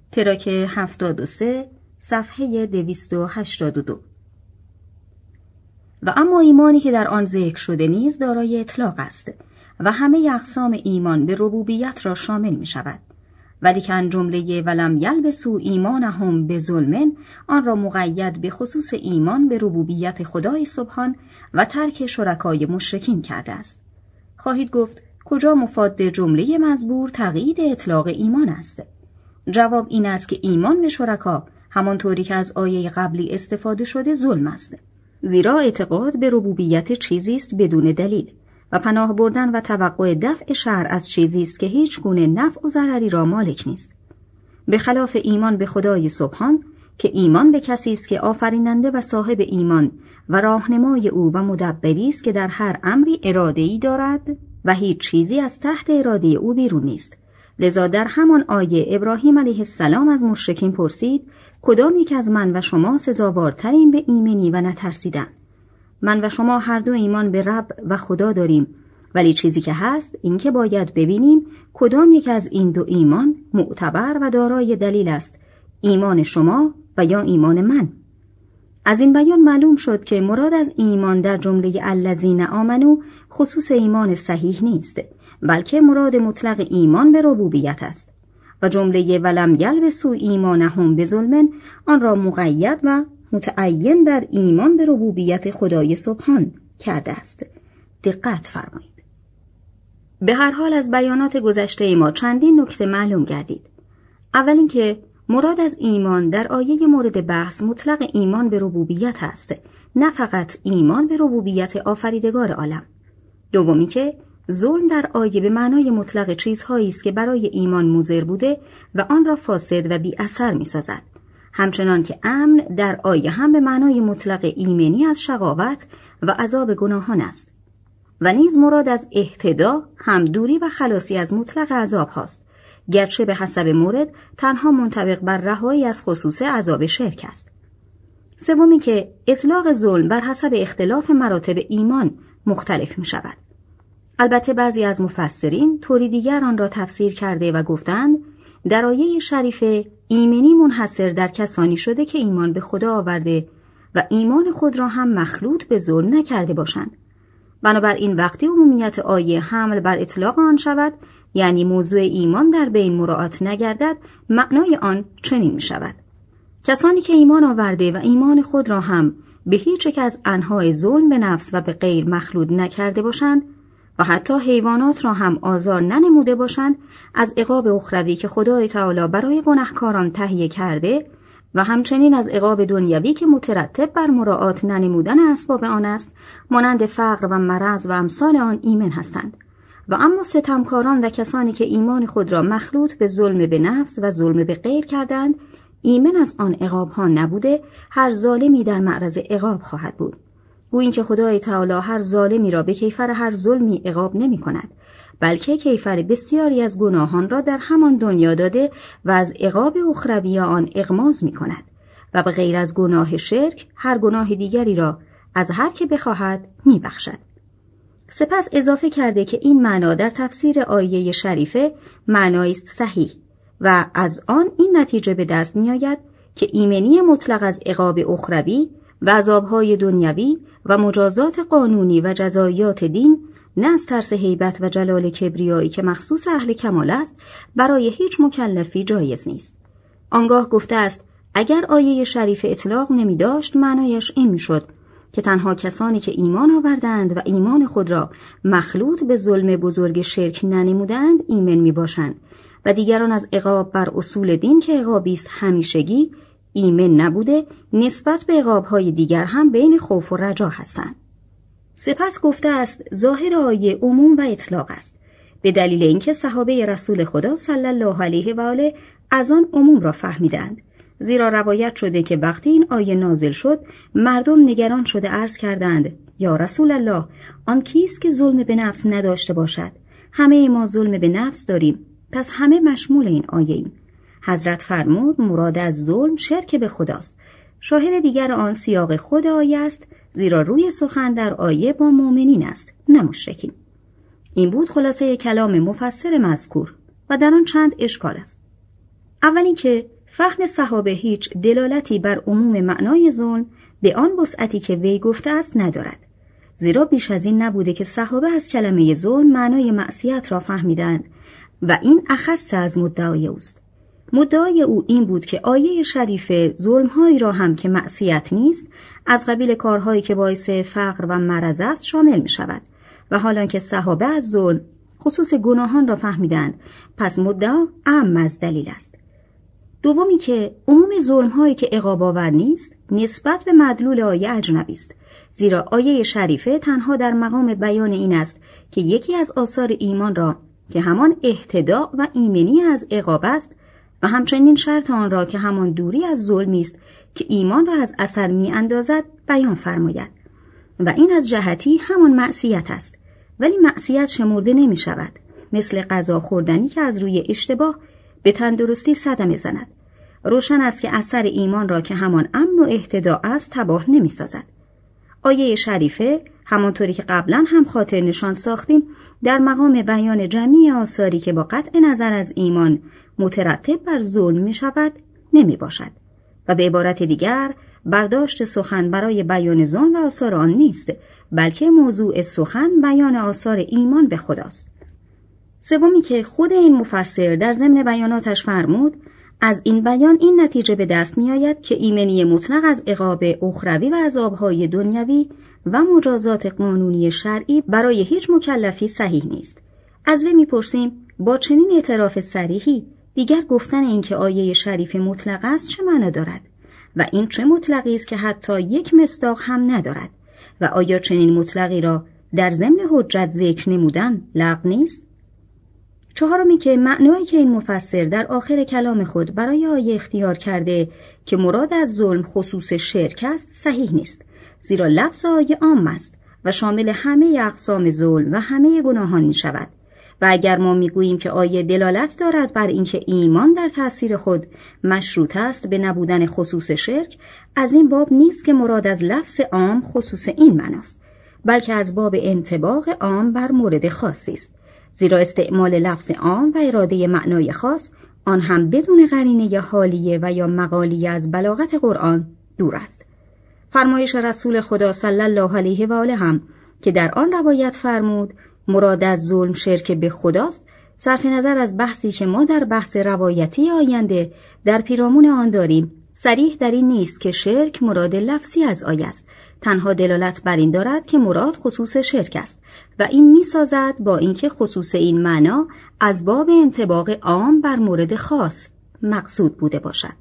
تراک 73 صفحه 282. و اما ایمانی که در آن ذکر شده نیز دارای اطلاق است و همه اقسام ایمان به ربوبیت را شامل می شود. ولیکن جمله ولم یلبسوا ایمانهم بظلم آن را مقید به خصوص ایمان به ربوبیت خدای سبحان و ترک شرکای مشرکین کرده است. خواهید گفت کجا مفاد جمله مزبور تقیید اطلاق ایمان است؟ جواب این است که ایمان به شرکا همانطوری که از آیه قبلی استفاده شده ظلم است. زیرا اعتقاد به ربوبیت چیزی است بدون دلیل و پناه بردن و توقع دفع شر از چیزی است که هیچ گونه نفع و ضرری را مالک نیست. به خلاف ایمان به خدای سبحان که ایمان به کسی است که آفریننده و صاحب ایمان و راهنمای او و مدبری است که در هر امری اراده‌ای دارد و هیچ چیزی از تحت اراده او بیرون نیست. لذا در همان آیه ابراهیم علیه السلام از مشرکین پرسید کدام یک از من و شما سزاوارتریم به ایمنی و نترسیدن؟ من و شما هر دو ایمان به رب و خدا داریم، ولی چیزی که هست این که باید ببینیم کدام یک از این دو ایمان معتبر و دارای دلیل است، ایمان شما و یا ایمان من. از این بیان معلوم شد که مراد از ایمان در جمله الذین آمنو خصوص ایمان صحیح نیست، بلکه مراد مطلق ایمان به ربوبیت است و جمله ولم یلبسوا ایمانهم بظلم آن را مقید و متعین در ایمان به ربوبیت خدای سبحان کرده است. دقت فرمایید. به هر حال از بیانات گذشته ما چندین نکته معلوم گردید. اول اینکه مراد از ایمان در آیه مورد بحث مطلق ایمان به ربوبیت است، نه فقط ایمان به ربوبیت آفریدگار عالم. دومی که ظلم در آیه به معنای مطلق چیزهایی است که برای ایمان مضر بوده و آن را فاسد و بی اثر می‌سازد. همچنان که امن در آیه هم به معنای مطلق ایمنی از شقاوت و عذاب گناهان است. و نیز مراد از اهتدا هم دوری و خلاصی از مطلق عذاب هاست، گرچه به حسب مورد تنها منطبق بر رهایی از خصوص عذاب شرک است. سومی که اطلاق ظلم بر حسب اختلاف مراتب ایمان مختلف می شود. البته بعضی از مفسرین طوری دیگر آن را تفسیر کرده و گفتند در آیه شریفه ایمنی منحصر در کسانی شده که ایمان به خدا آورده و ایمان خود را هم مخلوط به ظلم نکرده باشند. بنابراین وقتی عمومیت آیه حمل بر اطلاق آن شود، یعنی موضوع ایمان در بین مراعات نگردد، معنای آن چنین می شود: کسانی که ایمان آورده و ایمان خود را هم به هیچ یک از انواع ظلم به نفس و به غیر مخلوط نکرده باشند و حتی حیوانات را هم آزار ننموده باشند، از عقاب اخروی که خدای تعالی برای گناهکاران تهیه کرده و همچنین از عقاب دنیوی که مترتب بر مراعات ننمودن اسباب آن است، مانند فقر و مرض و امثال آن ایمن هستند. و اما ستمکاران و کسانی که ایمان خود را مخلوط به ظلم به نفس و ظلم به غیر کردند، ایمن از آن عقاب ها نبوده، هر ظالمی در معرض عقاب خواهد بود. گویی اینکه خدای تعالی هر ظالمی را به کیفر هر ظلمی عقاب نمی کند، بلکه کیفر بسیاری از گناهان را در همان دنیا داده و از عقاب اخروی آن اغماض می کند و به غیر از گناه شرک هر گناه دیگری را از هر که بخواهد می بخشد. سپس اضافه کرده که این معنا در تفسیر آیه شریفه معنایی است صحیح و از آن این نتیجه به دست می آید که ایمنی مطلق از عقاب اخروی و عذابهای دنیوی و مجازات قانونی و جزاییات دین، نه از ترس هیبت و جلال کبریایی که مخصوص اهل کمال است، برای هیچ مکلفی جایز نیست. آنگاه گفته است اگر آیه شریف اطلاق نمی داشت معنایش این می شد که تنها کسانی که ایمان آوردند و ایمان خود را مخلوط به ظلم بزرگ شرک ننمودند ایمن می باشند و دیگران از عقاب بر اصول دین که عقابی است همیشگی ایمن نبوده، نسبت به عقاب‌های دیگر هم بین خوف و رجا هستند. سپس گفته است ظاهر آیه عموم و اطلاق است، به دلیل اینکه صحابه رسول خدا صلی الله علیه و آله از آن عموم را فهمیدند. زیرا روایت شده که وقتی این آیه نازل شد مردم نگران شده عرض کردند یا رسول الله، آن کیست که ظلم به نفس نداشته باشد؟ همه ما ظلم به نفس داریم، پس همه مشمول این آیه ایم. حضرت فرمود مراد از ظلم شرک به خداست. شاهد دیگر آن سیاق خود آیه است، زیرا روی سخن در آیه با مؤمنین است نه مشرکین. این بود خلاصه کلام مفسر مذکور و در آن چند اشکال است. اول اینکه فهم صحابه هیچ دلالتی بر عموم معنای ظلم به آن وسعتی که وی گفته است ندارد، زیرا بیش از این نبوده که صحابه از کلمه ظلم معنای معصیت را فهمیدند و این اخص از مدعای اوست. مدعای او این بود که آیه شریفه ظلم‌هایی را هم که معصیت نیست از قبیل کارهایی که باعث فقر و مرض است شامل می شود و حالان که صحابه از ظلم خصوص گناهان را فهمیدند، پس مدعا اعم از دلیل است. دومی که عموم ظلم‌هایی که عقاب آور نیست نسبت به مدلول آیه اجنبی است، زیرا آیه شریفه تنها در مقام بیان این است که یکی از آثار ایمان را که همان اهتداء و ایمنی از عقاب است و همچنین شرط آن را که همان دوری از ظلمی است که ایمان را از اثر می اندازد بیان فرماید و این از جهتی همان معصیت است، ولی معصیت شمرده نمی شود، مثل غذا خوردنی که از روی اشتباه به تندرستی صدمه زند. روشن است که اثر ایمان را که همان امن و اهتداء است تباه نمی سازد. آیه شریفه همانطوری که قبلا هم خاطر نشان ساختیم در مقام بیان جمعی آثاری که با قطع نظر از ایمان مترتب بر ظلم می شود نمی باشد و به عبارت دیگر برداشت سخن برای بیان ظلم و آثار آن نیست، بلکه موضوع سخن بیان آثار ایمان به خداست. سومی که خود این مفسر در ضمن بیاناتش فرمود، از این بیان این نتیجه به دست می آید که ایمنی مطلق از عقاب اخروی و عذابهای دنیوی و مجازات قانونی شرعی برای هیچ مکلفی صحیح نیست. از وی میپرسیم با چنین اعتراف صریحی دیگر گفتن این که آیه شریف مطلق است چه معنا دارد و این چه مطلقی است که حتی یک مصداق هم ندارد و آیا چنین مطلقی را در ضمن حجت ذکر نمودن لغو نیست؟ چهارمی که معنایی که این مفسر در آخر کلام خود برای آیه اختیار کرده که مراد از ظلم خصوص شرک است صحیح نیست، زیرا لفظ آیه عام است و شامل همه اقسام ظلم و همه گناهان می شود و اگر ما می گوییم که آیه دلالت دارد بر اینکه ایمان در تأثیر خود مشروط است به نبودن خصوص شرک، از این باب نیست که مراد از لفظ عام خصوص این معناست، بلکه از باب انطباق عام بر مورد خاصی است، زیرا استعمال لفظ عام و اراده معنای خاص آن هم بدون قرینه حالیه و یا مقالیه از بلاغت قرآن دور است. فرمایش رسول خدا صلی الله علیه و آله هم که در آن روایت فرمود مراد از ظلم شرک به خداست، صرف نظر از بحثی که ما در بحث روایتی آینده در پیرامون آن داریم، صریح در این نیست که شرک مراد لفظی از آیه است، تنها دلالت بر این دارد که مراد خصوص شرک است و این می‌سازد با اینکه خصوص این معنا از باب انطباق عام بر مورد خاص مقصود بوده باشد.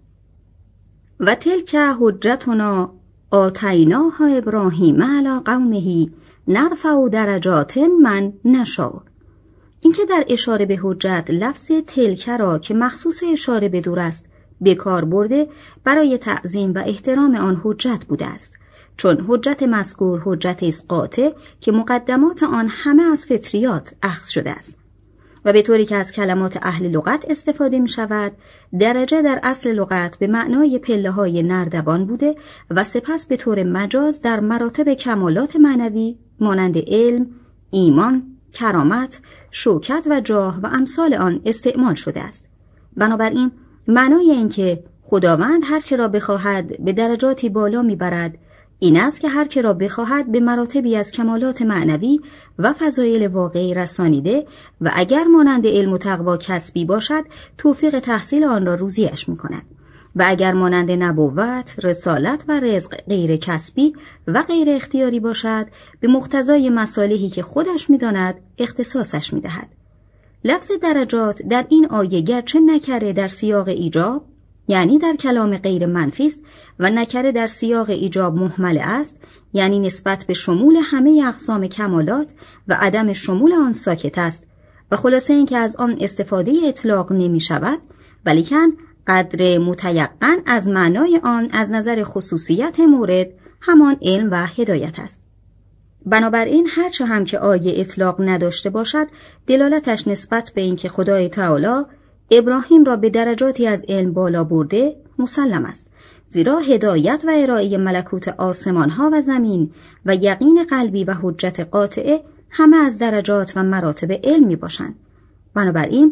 و تلک حجتنا آتیناها ابراهیم علی قومه نرفع درجات من نشاء. اینکه در اشاره به حجت لفظ تلک را که مخصوص اشاره به دور است به کار برده برای تعظیم و احترام آن حجت بوده است، چون حجت مذکور حجت است قاطع که مقدمات آن همه از فطریات اخذ شده است و به طوری که از کلمات اهل لغت استفاده می شود، درجه در اصل لغت به معنای پله های نردبان بوده و سپس به طور مجاز در مراتب کمالات معنوی مانند علم، ایمان، کرامت، شوکت و جاه و امثال آن استعمال شده است. بنابراین معنای این که خداوند هر که را بخواهد به درجاتی بالا میبرد این است که هر که را بخواهد به مراتبی از کمالات معنوی و فضایل واقعی رسانیده و اگر مانند علم و تقوا کسبی باشد توفیق تحصیل آن را روزیش میکند و اگر مانند نبوت، رسالت و رزق غیر کسبی و غیر اختیاری باشد به مقتضای مصالحی که خودش میداند اختصاصش میدهد. لفظ درجات در این آیه گرچه نکره در سیاق ایجاب یعنی در کلام غیر منفی است و نکره در سیاق ایجاب محمل است، یعنی نسبت به شمول همه اقسام کمالات و عدم شمول آن ساکت است و خلاصه این که از آن استفاده اطلاق نمی شود، ولیکن قدر متیقن از معنای آن از نظر خصوصیت مورد همان علم و هدایت است. بنابراین هرچه هم که آیه اطلاق نداشته باشد، دلالتش نسبت به این که خدای تعالی ابراهیم را به درجاتی از علم بالا برده مسلم است، زیرا هدایت و ارائه ملکوت آسمانها و زمین و یقین قلبی و حجت قاطعه همه از درجات و مراتب علم می باشند. بنابراین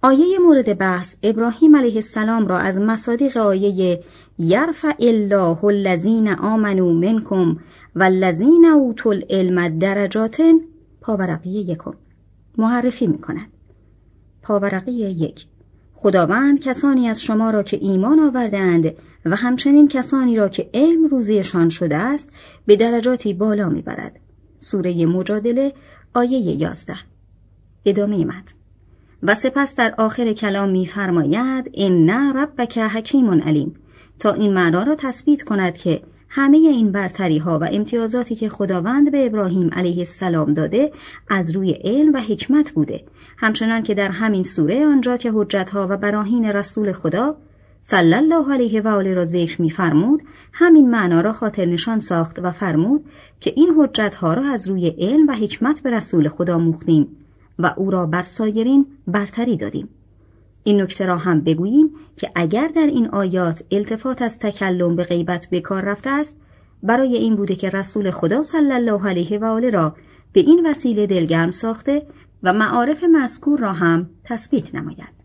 آیه مورد بحث ابراهیم علیه السلام را از مصادیق آیه یرفع الله الذین آمنوا منکم والذین اوتوا العلم درجات پاورقی 1 معرفی می‌کند. پاورقی 1: خداوند کسانی از شما را که ایمان آوردند و همچنین کسانی را که علم روزیشان شده است به درجاتی بالا می‌برد. سوره مجادله آیه 11. ادامه متن. و سپس در آخر کلام می‌فرماید ان ربک حکیم علیم، تا این معنا را تثبیت کند که همه این برتری‌ها و امتیازاتی که خداوند به ابراهیم علیه السلام داده از روی علم و حکمت بوده، همچنان که در همین سوره آنجا که حجت‌ها و براهین رسول خدا صلی الله علیه و آله را ذکر می‌فرمود، همین معنا را خاطر نشان ساخت و فرمود که این حجت‌ها را از روی علم و حکمت به رسول خدا موختیم و او را بر سایرین برتری دادیم. این نکته را هم بگوییم که اگر در این آیات التفات از تکلم به غیبت به کار رفته است، برای این بوده که رسول خدا صلی الله علیه و آله را به این وسیله دلگرم ساخته و معارف مذکور را هم تثبیت نماید.